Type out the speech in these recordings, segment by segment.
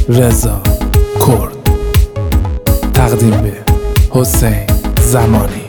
رضا کرد. تقدیم به حسین زمانی.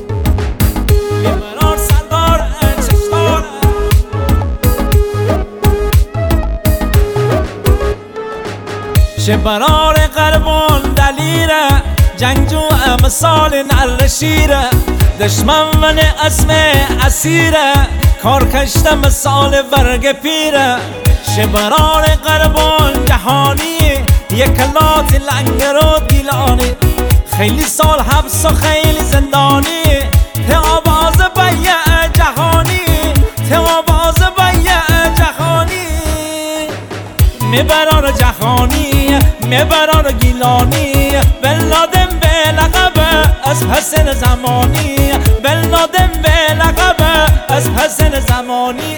شبرار قربان دلیره، جنگجو مثال نر شیره، دشمن من اسم اسیره، کار کشته مثال برگ پیره. شبرار قربان جهانی، یک لات لنگر و دیلانی، خیلی سال حبس و خیلی زندانی، ته آواز بیع جهانی، ته آواز بیع جهانی. میبران جهانی، میبران گیلانی، بلادم به لقب از حسین زمانی، بلادم به لقب از حسین زمانی.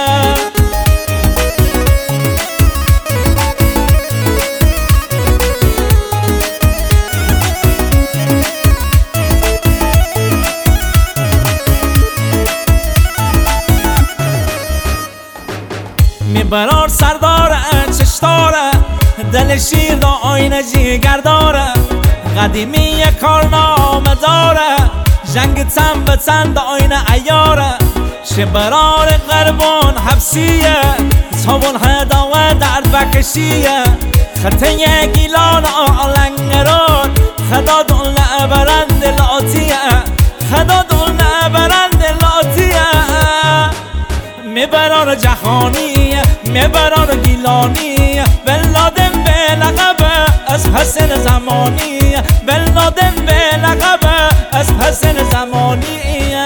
میبرار سرداره، چشداره، دل شیر دا آینه جیگر داره، قدیمی کارنامه داره، جنگ تن به تن دا آینه ایاره. شبرار قربان حبسیه، تابون هداوه درد بکشیه، خطه گیلان آلنگران، خدا دون برند لاتیه، خدا دون برند لاتیه. میبران جهانی، میبران گیلانی، بلادم به لقب از حسین زمانی، بلادم به لقب از حسین زمانی.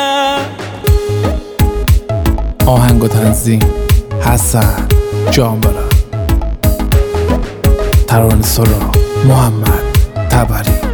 آهنگ و تنظیم حسن جانبران. ترانه سرا محمد تبری.